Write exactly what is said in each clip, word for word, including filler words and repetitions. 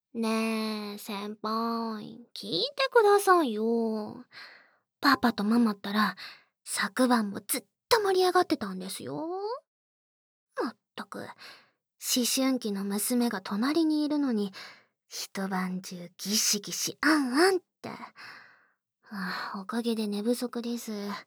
ねえ、先輩、聞いてくださいよ。パパとママったら、昨晩もずっと盛り上がってたんですよ。まったく、思春期の娘が隣にいるのに、一晩中ギシギシあんあんって。はあ、おかげで寝不足です。は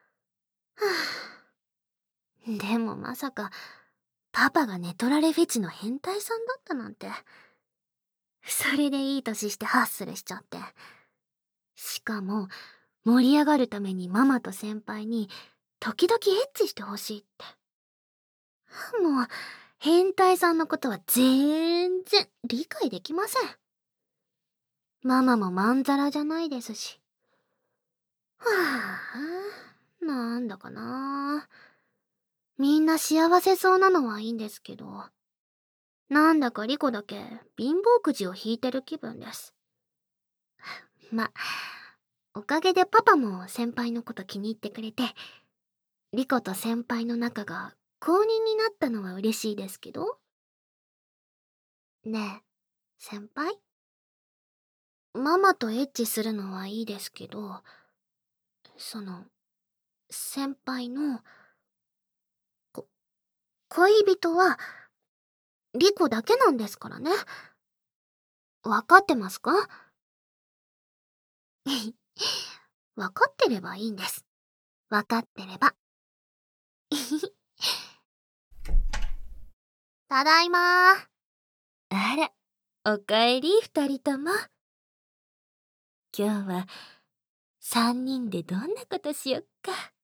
あ、でもまさか、パパが寝取られフェチの変態さんだったなんて。それでいい年してハッスルしちゃって。しかも、盛り上がるためにママと先輩に、時々エッチしてほしいって。もう、変態さんのことは全然理解できません。ママもまんざらじゃないですし。はあ、なんだかな。みんな幸せそうなのはいいんですけど、なんだかリコだけ貧乏くじを引いてる気分です。ま、おかげでパパも先輩のこと気に入ってくれて、リコと先輩の仲が公認になったのは嬉しいですけど。ねえ、先輩？ママとエッチするのはいいですけど、その、先輩の、こ、恋人は、リコだけなんですからね。わかってますか？わかってればいいんです。わかってれば。ただいまー。あら、おかえり二人とも。今日は三人でどんなことしよっか。